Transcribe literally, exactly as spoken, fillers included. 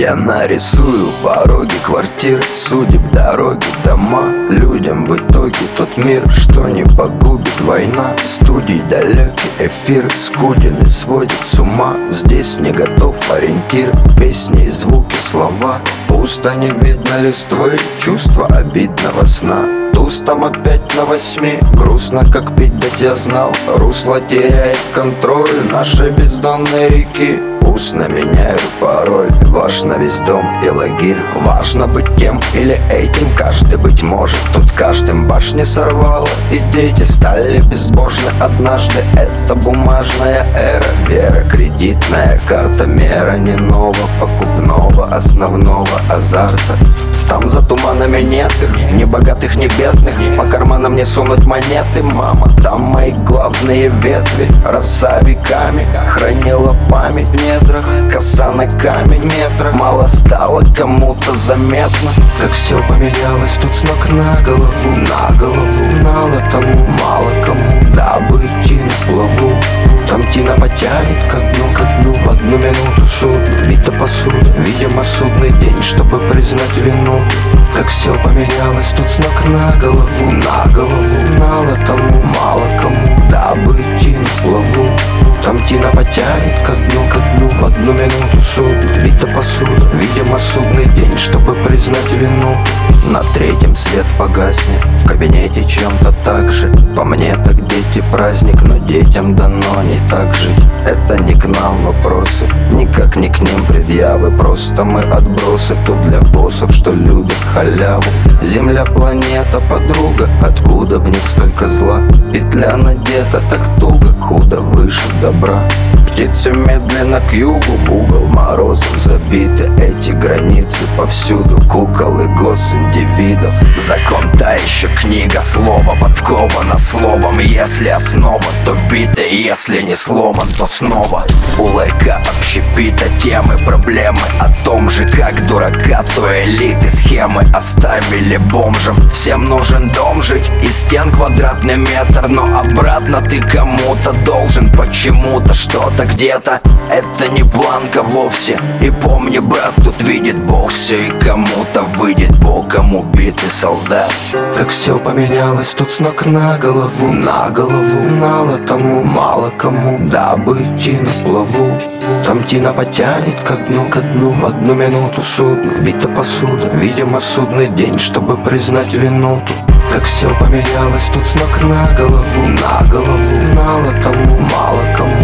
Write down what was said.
Я нарисую пороги квартир, судеб, дороги, дома. Людям в итоге тот мир, что не погубит война. Студий далекий эфир, скуден и сводит с ума. Здесь не готов ориентир, песни и звуки, слова. Пусто не видно листвы, чувство обидного сна. Туз там опять на восьми, грустно как пить дать я знал. Русло теряет контроль нашей бездонной реки. Устно меняю пароль, ваш на весь дом и лагерь. Важно быть тем или этим, каждый быть может. Тут каждым башни сорвало, и дети стали безбожны однажды. Это бумажная эра, вера, кредитная карта. Мера не нового, покупного, основного азарта. Там за туманами нет их, ни богатых, ни бедных. По карманам не сунуть монеты, мама. Там мои главные ветви, роса веками хранила память в недрах. Коса на камень метрах, мало стало кому-то заметно. Как все поменялось тут с ног на голову, на голову. Мало тому, мало кому, дабы идти на плаву. Там Тина потянет ко дну, ко дну. В одну минуту судно, бита посуда. Видимо, судный день, чтобы признать вину. Как все поменялось тут с ног на голову, на голову. Мало тому, мало кому, дабы идти на плаву. Там Тина потянет ко дну, ко дну. В одну минуту судно, бита посуда. Видимо, судный день, чтобы признать вину. На третьем свет погаснет, в кабинете чем-то так же. По мне так дети праздник, но детям дано не так жить. Это не к нам вопросы, никак не к ним предъявы. Просто мы отбросы тут для боссов, что любят халяву. Земля, планета, подруга, откуда в них столько зла? Петля надета так туго, худо выше добра. Птицы медленно к югу, угол морозом забиты. Эти границы повсюду, кукол и госиндивидов. Закон та еще книга, слово подковано словом. Если основа, то бита, если не сломан, то снова. У ларька общепита темы, проблемы о том же, как дурака, то элиты схемы оставили бомжем. Всем нужен дом жить, из стен квадратный метр, но обратно ты кому-то должен почему-то что-то где-то. Это не планка вовсе. И помни, брат, тут видит Бог все, и кому-то выйдет боком убитый солдат. Как все поменялось тут с ног на голову, на голову. Мало тому, мало кому, дабы идти на плаву. Там Тина потянет ко дну, ко дну. В одну минуту судно, бита посуда. Видимо, судный день, чтобы признать вину. Как все поменялось тут с ног на голову, на голову. Мало тому, мало кому,